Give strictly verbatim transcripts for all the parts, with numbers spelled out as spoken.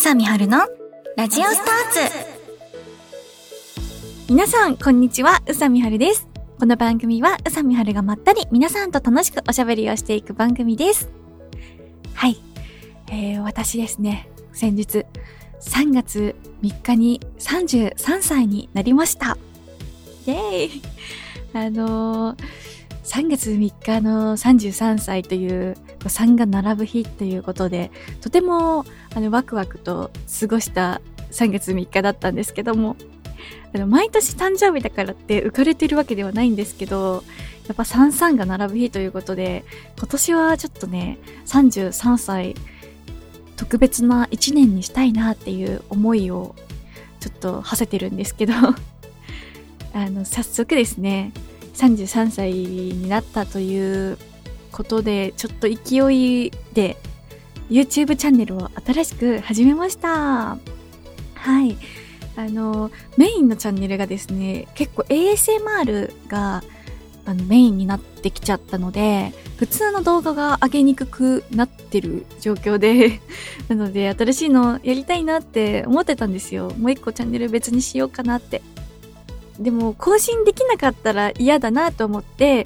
さみはるのラジオスターツ。皆さんこんにちは、うさみはるです。この番組はうさみはるがまったり皆さんと楽しくおしゃべりをしていく番組です。はい、えー、私ですね、先日さんがつみっかにさんじゅうさんさいになりました。イエーイ。あのー、さんがつみっかのさんじゅうさんさいというさんが並ぶ日ということで、とてもあのワクワクと過ごしたさんがつみっかだったんですけども、あの毎年誕生日だからって浮かれてるわけではないんですけど、やっぱさんじゅうさんが並ぶ日ということで、今年はちょっとねさんじゅうさんさい特別ないちねんにしたいなっていう思いをちょっと馳せてるんですけどあの早速ですね、さんじゅうさんさいになったということで、ちょっと勢いで YouTube チャンネルを新しく始めました。はい、あのメインのチャンネルがですね、結構 エーエスエムアール があのメインになってきちゃったので、普通の動画が上げにくくなってる状況でなので新しいのやりたいなって思ってたんですよ。もう一個チャンネル別にしようかなって。でも更新できなかったら嫌だなと思って、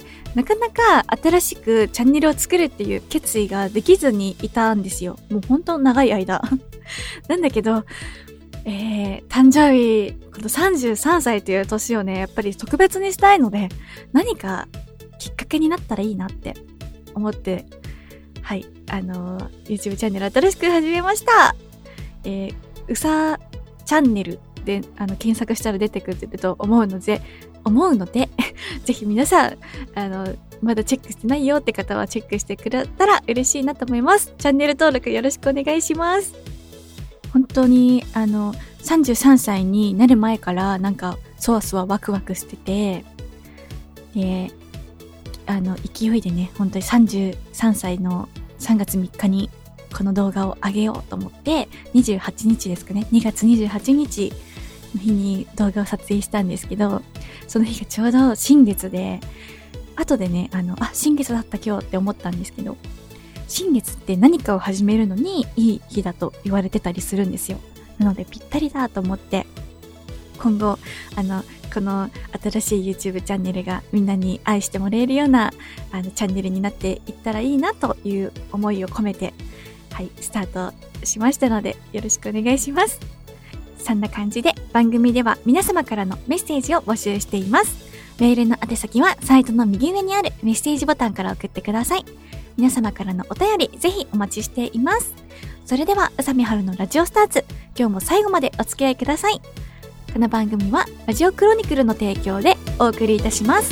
なかなか新しくチャンネルを作るっていう決意ができずにいたんですよ。もう本当長い間なんだけど、えー、誕生日このさんじゅうさんさいという年をね、やっぱり特別にしたいので、何かきっかけになったらいいなって思って、はい、あのー、YouTube チャンネル新しく始めました。えー、うさチャンネルであの検索したら出てくると思うので、思うのでぜひ皆さんあのまだチェックしてないよって方はチェックしてくれたら嬉しいなと思います。チャンネル登録よろしくお願いします。本当にあのさんじゅうさんさいになる前からなんかそわそわワクワクしてて、であの勢いでね、本当にさんじゅうさんさいのさんがつみっかにこの動画を上げようと思って、にじゅうはちにちですかね、にがつにじゅうはちにちの日に動画を撮影したんですけど、その日がちょうど新月で、後でね、あの、あ、新月だった今日って思ったんですけど、新月って何かを始めるのにいい日だと言われてたりするんですよ。なのでぴったりだと思って、今後、あの、この新しい YouTube チャンネルがみんなに愛してもらえるようなあのチャンネルになっていったらいいなという思いを込めて、はい、スタートしましたのでよろしくお願いします。そんな感じで番組では皆様からのメッセージを募集しています。メールの宛先はサイトの右上にあるメッセージボタンから送ってください。皆様からのお便りぜひお待ちしています。それではうさみはるのラジオスターツ、今日も最後までお付き合いください。この番組はラジオクロニクルの提供でお送りいたします。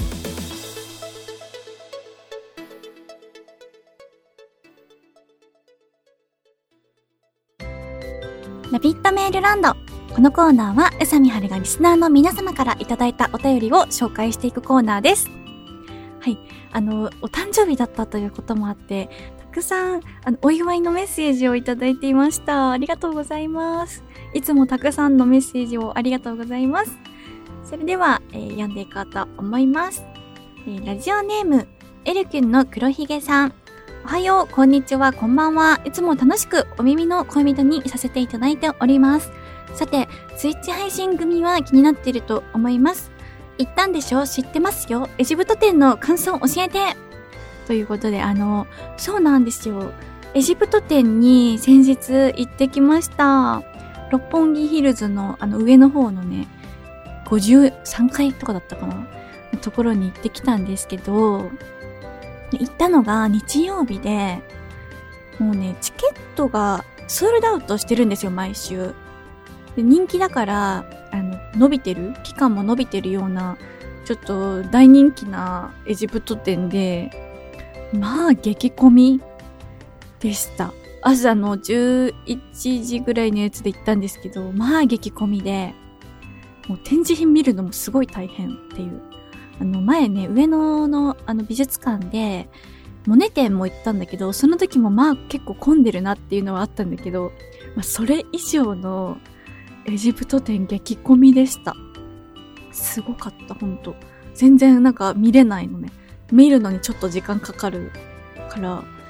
ラビットメールランド。このコーナーはうさみはるがリスナーの皆様からいただいたお便りを紹介していくコーナーです。はい、あのお誕生日だったということもあって、たくさんあのお祝いのメッセージをいただいていました。ありがとうございます。いつもたくさんのメッセージをありがとうございます。それでは、えー、読んでいこうと思います。えー、ラジオネームエルキュンの黒ひげさん、おはよう、こんにちは、こんばんは。いつも楽しくお耳の恋人にさせていただいております。さて、ツイッチ配信組は気になっていると思います。言ったんでしょ、知ってますよ。エジプト展の感想教えて。ということで、あの、そうなんですよ。エジプト展に先日行ってきました。六本木ヒルズのあの上の方のね、ごじゅうさんかいとかだったかなのところに行ってきたんですけど、行ったのが日曜日で、もうね、チケットがソールドアウトしてるんですよ、毎週。で、人気だから、あの、伸びてる期間も伸びてるような、ちょっと大人気なエジプト展で、まあ、激混みでした。朝のじゅういちじぐらいのやつで行ったんですけど、まあ、激混みで、もう展示品見るのもすごい大変っていう。あの前ね、上野のあの美術館でモネ展も行ったんだけど、その時もまあ結構混んでるなっていうのはあったんだけど、まあ、それ以上のエジプト展激混みでした。すごかった、ほんと。全然なんか見れないのね。見るのにちょっと時間かかるから、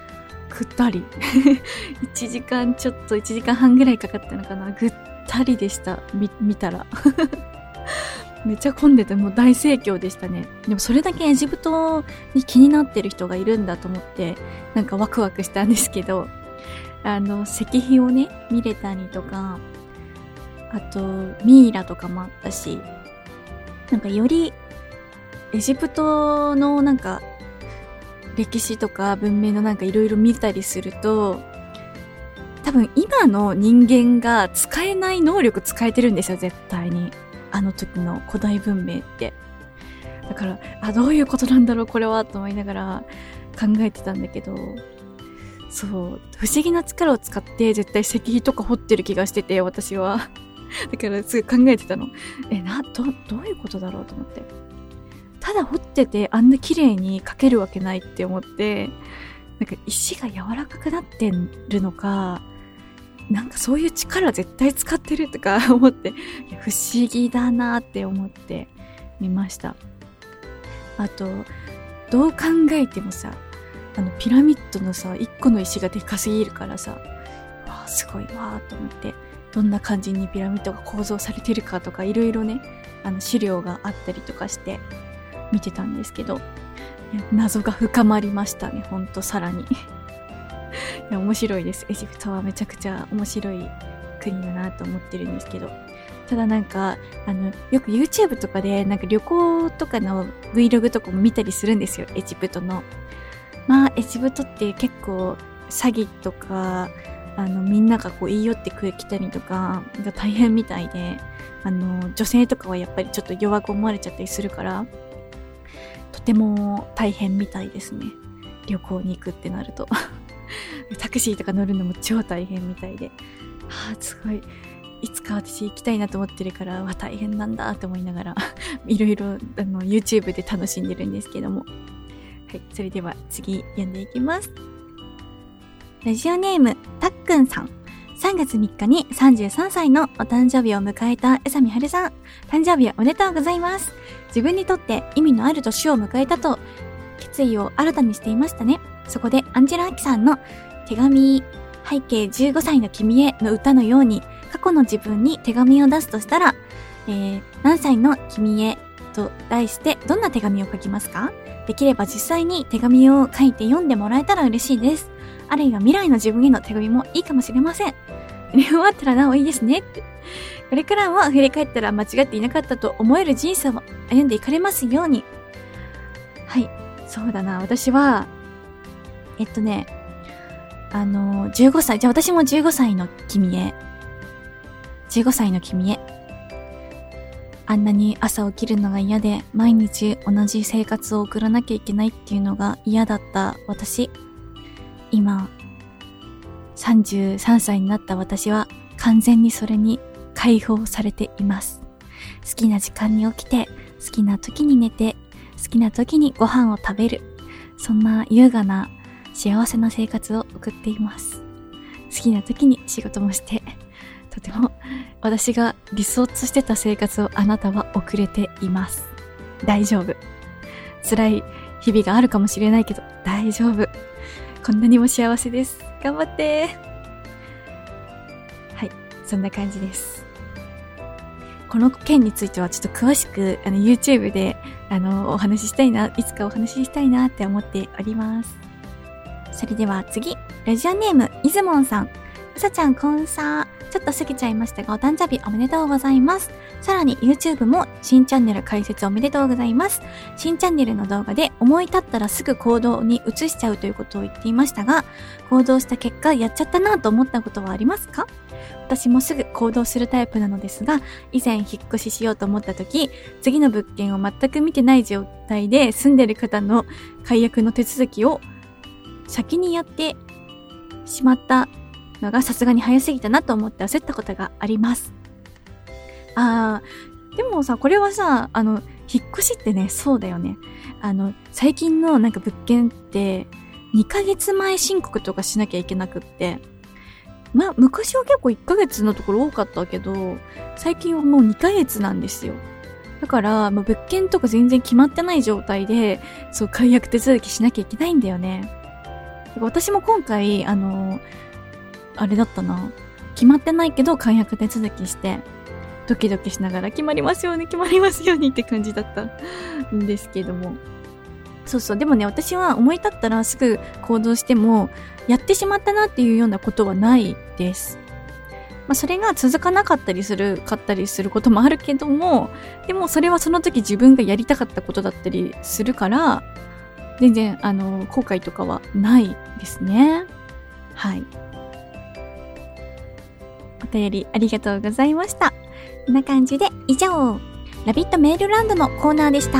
ぐったり。いちじかんちょっといちじかんはんぐらいかかったのかな。ぐったりでした。み、見たら。めっちゃ混んでてもう大盛況でしたね。でもそれだけエジプトに気になってる人がいるんだと思って、なんかワクワクしたんですけど、あの、石碑をね、見れたりとか、あと、ミイラとかもあったし、なんかよりエジプトのなんか歴史とか文明のなんかいろいろ見たりすると、多分今の人間が使えない能力使えてるんですよ、絶対に。あの時の古代文明って。だから、あ、どういうことなんだろうこれはと思いながら考えてたんだけど、そう、不思議な力を使って絶対石碑とか掘ってる気がしてて、私は。だからすぐ考えてたの。え、な、ど、どういうことだろうと思って。ただ掘っててあんな綺麗に描けるわけないって思って、なんか石が柔らかくなってるのか、なんかそういう力絶対使ってるとか思って、いや不思議だなって思って見ました。あと、どう考えてもさ、あのピラミッドのさ、一個の石がでかすぎるからさ、わあすごいわーと思って、どんな感じにピラミッドが構造されてるかとかいろいろね、あの資料があったりとかして見てたんですけど、謎が深まりましたね、ほんとさらに。いや面白いです。エジプトはめちゃくちゃ面白い国だなと思ってるんですけど、ただなんかあのよく YouTube とかでなんか旅行とかの Vlog とかも見たりするんですよ、エジプトの。まあエジプトって結構詐欺とかあのみんながこう言い寄ってきたりとかが大変みたいで、あの女性とかはやっぱりちょっと弱く思われちゃったりするから、とても大変みたいですね、旅行に行くってなると。タクシーとか乗るのも超大変みたいで、はあ、すごいいつか私行きたいなと思ってるから、わ大変なんだと思いながらいろいろあの YouTube で楽しんでるんですけども、はい、それでは次読んでいきます。ラジオネームたっくんさん、さんがつみっかにさんじゅうさんさいのお誕生日を迎えた宇佐美春さん、誕生日おめでとうございます。自分にとって意味のある年を迎えたと決意を新たにしていましたね。そこでアンジェラ・アキさんの手紙、背景じゅうごさいの君への歌のように、過去の自分に手紙を出すとしたら、えー、何歳の君へと題してどんな手紙を書きますか？できれば実際に手紙を書いて読んでもらえたら嬉しいです。あるいは未来の自分への手紙もいいかもしれません。見終わったらなおいいですねって。これからも振り返ったら間違っていなかったと思える人生を歩んでいかれますように。はい、そうだな。私は、えっとね、あの、じゅうごさい、じゃあ私もじゅうごさいの君へ。じゅうごさいの君へ。あんなに朝起きるのが嫌で、毎日同じ生活を送らなきゃいけないっていうのが嫌だった私。今、さんじゅうさんさいになった私は完全にそれに解放されています。好きな時間に起きて、好きな時に寝て、好きな時にご飯を食べる。そんな優雅な幸せな生活を送っています。好きな時に仕事もして、とても私が理想としてた生活をあなたは送れています。大丈夫。辛い日々があるかもしれないけど大丈夫。こんなにも幸せです。頑張って。はい、そんな感じです。この件についてはちょっと詳しくあの YouTube であのお話ししたいな、いつかお話ししたいなって思っております。それでは次、ラジオネームいずもんさん。うさちゃんこんさー。ちょっと過ぎちゃいましたがお誕生日おめでとうございます。さらに YouTube も新チャンネル開設おめでとうございます。新チャンネルの動画で思い立ったらすぐ行動に移しちゃうということを言っていましたが、行動した結果やっちゃったなと思ったことはありますか？私もすぐ行動するタイプなのですが、以前引っ越ししようと思った時、次の物件を全く見てない状態で住んでる方の解約の手続きを先にやってしまったのがさすがに早すぎたなと思って焦ったことがあります。あー、でもさ、これはさ、あの、引っ越しってね、そうだよね。あの、最近のなんか物件って、にかげつまえ申告とかしなきゃいけなくって、まあ、昔は結構いっかげつのところ多かったけど、最近はもうにかげつなんですよ。だから、もう物件とか全然決まってない状態で、そう、解約手続きしなきゃいけないんだよね。 私も今回、あの、あれだったな。決まってないけど、解約手続きして、ドキドキしながら、決まりますように、決まりますようにって感じだったんですけども。そうそう。でもね、私は思い立ったらすぐ行動しても、やってしまったなっていうようなことはないです。まあ、それが続かなかったりする、かったりすることもあるけども、でもそれはその時自分がやりたかったことだったりするから、全然、あの、後悔とかはないですね。はい。お便りありがとうございました。こんな感じで、以上、ラビットメールランドのコーナーでした。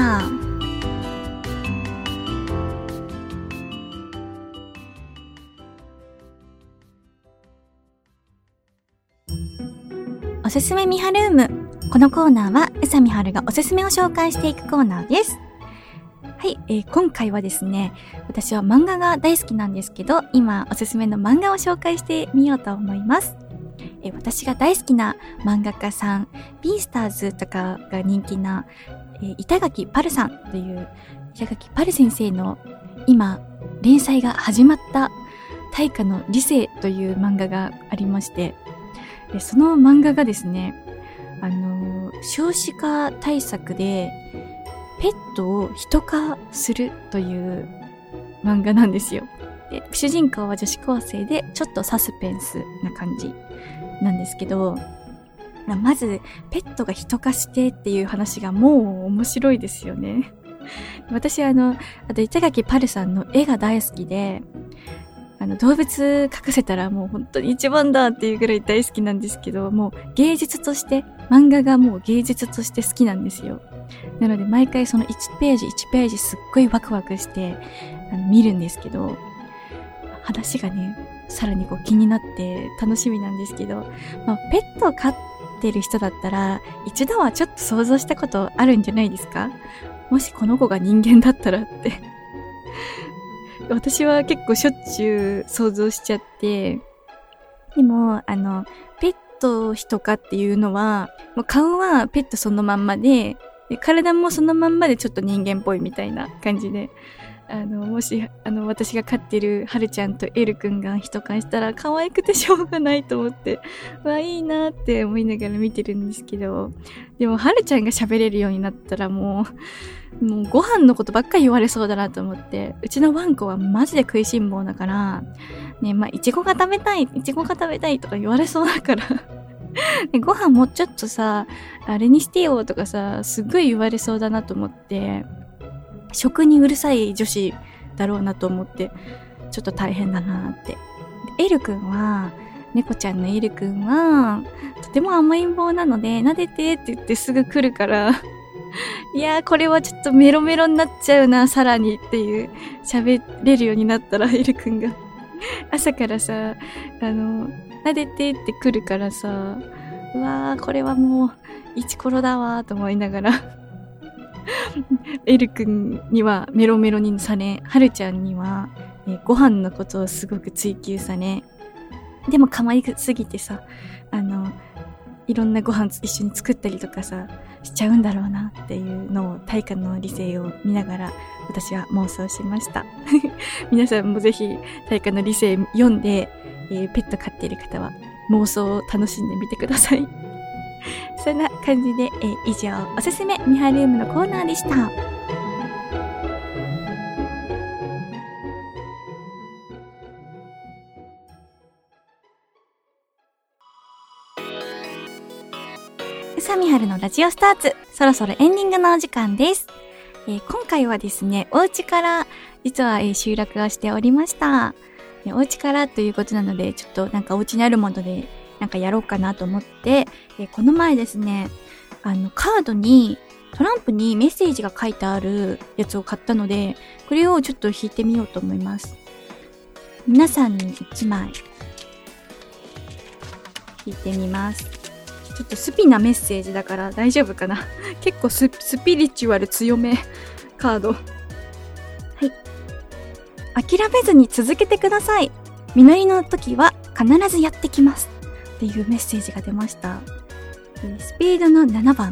おすすめミハルーム。このコーナーは、うさみはるがおすすめを紹介していくコーナーです。はい、えー、今回はですね、私は漫画が大好きなんですけど、今おすすめの漫画を紹介してみようと思います。えー、私が大好きな漫画家さん、ビースターズとかが人気な、えー、板垣パルさんという板垣パル先生の今連載が始まった大化の理性という漫画がありまして、でその漫画がですね、あのー、少子化対策でペットを人化するという漫画なんですよ。で主人公は女子高生でちょっとサスペンスな感じなんですけど、まずペットが人化してっていう話がもう面白いですよね。私あの、あと板垣パルさんの絵が大好きで、あの動物描かせたらもう本当に一番だっていうぐらい大好きなんですけど、もう芸術として、漫画がもう芸術として好きなんですよ。なので毎回そのいちページいちページすっごいワクワクしてあの見るんですけど、話がね、さらにこう気になって楽しみなんですけど、まあ、ペットを飼ってる人だったら一度はちょっと想像したことあるんじゃないですか？もしこの子が人間だったらって私は結構しょっちゅう想像しちゃって、でもあのペット人かっていうのはもう顔はペットそのまんまで、で体もそのまんまでちょっと人間っぽいみたいな感じで、あのもしあの私が飼ってるはるちゃんとエルくんが人化したら可愛くてしょうがないと思って、わいいなって思いながら見てるんですけど、でもはるちゃんが喋れるようになったらもうもうご飯のことばっかり言われそうだなと思って、うちのワンコはマジで食いしん坊だからね、まあいちごが食べたいいちごが食べたいとか言われそうだからご飯もうちょっとさあれにしてよとかさ、すっごい言われそうだなと思って、食にうるさい女子だろうなと思って、ちょっと大変だなって。エルくんは、猫ちゃんのエルくんはとても甘えん坊なので、撫でてって言ってすぐ来るからいやーこれはちょっとメロメロになっちゃうな、さらにっていう、喋れるようになったらエルくんが朝からさ、あの撫でてって来るからさ、うわーこれはもうイチコロだわーと思いながらエルくんにはメロメロにされ、はるちゃんには、えご飯のことをすごく追求され、でも可愛すぎてさ、あのいろんなご飯一緒に作ったりとかさしちゃうんだろうなっていうのを大化の理性を見ながら私は妄想しました皆さんもぜひ大化の理性読んで、えー、ペット飼っている方は妄想を楽しんでみてくださいそんな感じで、えー、以上おすすめミハルームのコーナーでした。うさみはるのラジオスターツ、そろそろエンディングのお時間です。えー、今回はですね、お家から実は、えー、収録をしておりました。えー、お家からということなので、ちょっとなんかお家にあるものでなんかやろうかなと思って、えー、この前ですね、あのカードにトランプにメッセージが書いてあるやつを買ったので、これをちょっと引いてみようと思います。皆さんにいちまい引いてみます。ちょっとスピなメッセージだから大丈夫かな結構 ス, スピリチュアル強めカード。はい。諦めずに続けてください。実りの時は必ずやってきます。っていうメッセージが出ました。スピードのななばん。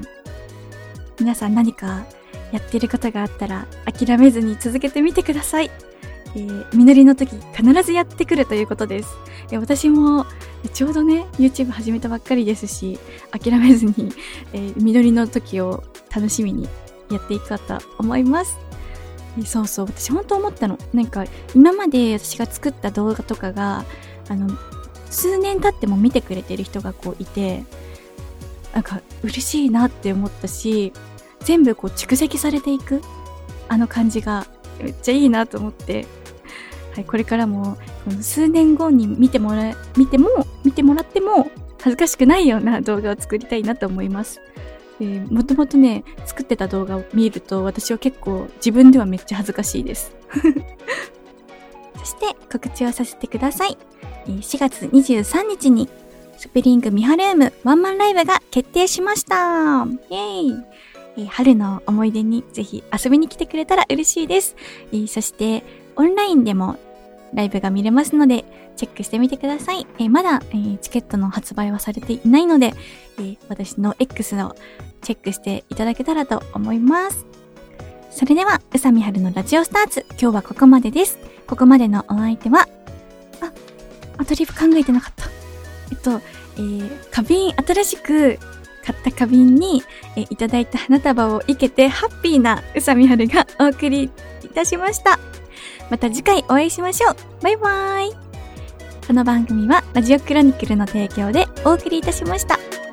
皆さん何かやってることがあったら諦めずに続けてみてください。 えー、実りの時必ずやってくるということです。えー、私もちょうどね YouTube 始めたばっかりですし、諦めずに、えー、実りの時を楽しみにやっていくかと思います。えー、そうそう、私本当思ったの。なんか今まで私が作った動画とかがあの数年経っても見てくれてる人がこういて、なんか嬉しいなって思ったし、全部こう蓄積されていくあの感じがめっちゃいいなと思って、はい、これからもこの数年後に見てもらえ見ても見てもらっても恥ずかしくないような動画を作りたいなと思います。えー、もともとね作ってた動画を見ると私は結構自分ではめっちゃ恥ずかしいですそして告知をさせてください。しがつにじゅうさんにちにスプリングミハルームワンマンライブが決定しました。イェーイ。えー、春の思い出にぜひ遊びに来てくれたら嬉しいです。えー、そしてオンラインでもライブが見れますのでチェックしてみてください。えー、まだ、えー、チケットの発売はされていないので、えー、私の X をチェックしていただけたらと思います。それでは宇佐美春のラジオスターツ、今日はここまでです。ここまでのお相手はあアドリブ考えてなかった。えっと、えー、花瓶、新しく買った花瓶に、えー、いただいた花束を生けてハッピーな宇佐美春がお送りいたしました。また次回お会いしましょう。バイバーイ。この番組はラジオクロニクルの提供でお送りいたしました。